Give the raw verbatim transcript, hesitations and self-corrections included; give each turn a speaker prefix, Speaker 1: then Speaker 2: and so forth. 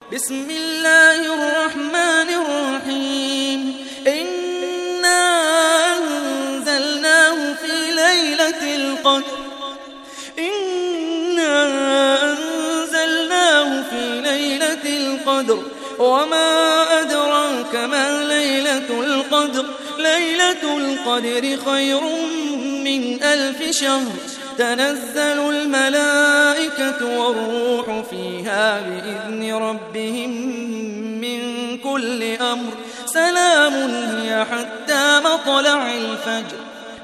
Speaker 1: بسم الله الرحمن الرحيم إنا أنزلناه في ليلة القدر إنا أنزلناه في ليلة القدر وما أدراك ما ليلة القدر ليلة القدر خير من ألف شهر تنزل الملائكة والروح فيها بإذن ربهم من كل أمر سلام هي حتى مطلع الفجر